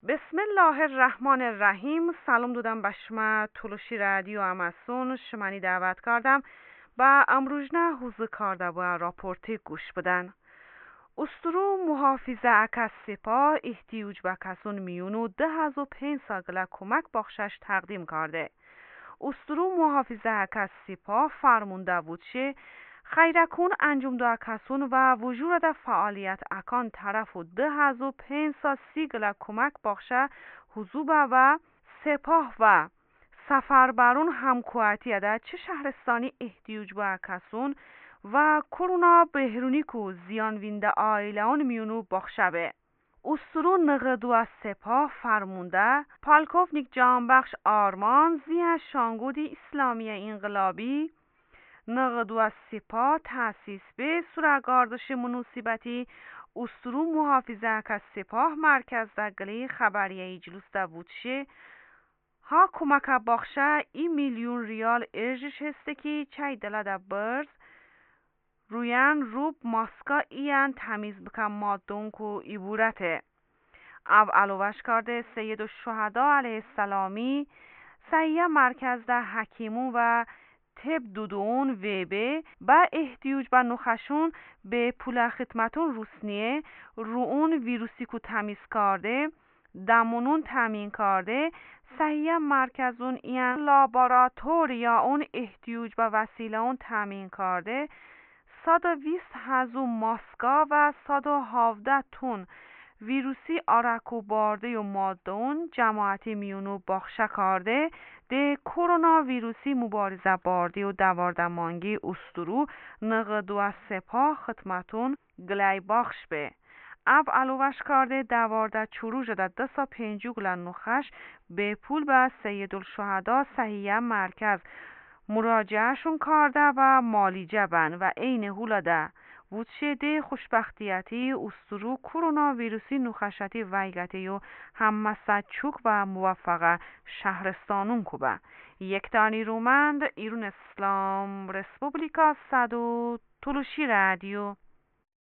بسم الله الرحمن الرحیم. سلام دادم به شما تلوشی رادیو اماسون شمانی دعوت کردم و امروزنه حوزه کرده و راپورتی گوش بدن. استرو محافظه اکس سپاه احتیاج به کسون میونو 2500 گله کمک بخشش تقدیم کرده. استرو محافظه اکس سپاه فرمونده بود که خیرکون انجام دو کسون و وجود ده فعالیت اکان طرف و 2530 گله کمک بخشه حضوبه و سپاه و سفربرون همکواتی ده چه شهرستانی احتیاج به کسون و کرونا بهرونی کو زیان وینده آیلان میونو بخشه به. استرو نقدو از سپاه فرمونده پالکوفنیک جانبخش آرمان زیه شانگودی اسلامی انقلابی نقدو از سپاه تأسیس به سورگاردش مناسبتی استرو محافظه که سپاه مرکز دگلی خبریه اجلوس دا بودشه ها کمک بخشه 1,000,000 ارجش هسته که چای دل دا برز رویان روب ماسکا ایان تمیز بکن مادون کو ایبورته او علوش کرده سید الشهدا علیه السلامی سیه مرکز ده حکیمون و تب دودون ویبه با احتیاج به نخشون به پول خدمتون روسنیه رو اون ویروسی کو تمیز کرده دمونون تامین کرده صحیح مرکزون این لابراتوریا اون احتیاج به وسیله اون تامین کرده 120,000 ماسکا و 117 تن ویروسی آرکو بارده و مادون جماعتی میونو بخشه کرده ده کرونا ویروسی مبارزه بارده و دواردمانگی استرو نقدو از سپاه خدمتون گلی بخش به اب علوش کرده دوارده چروج ده 250 گلن نخش به پول به سید الشهدا صحیح مرکز مراجعهشون کرده و مالی جبن و این هولا ده وچه خوشبختیتی استرو کرونا ویروسی نخشتی ویگتی و هم چوک و موفقه شهرستانون کوبه یک تانی رومند ایرون اسلام رسپوبلیکا صدو تلوشی رادیو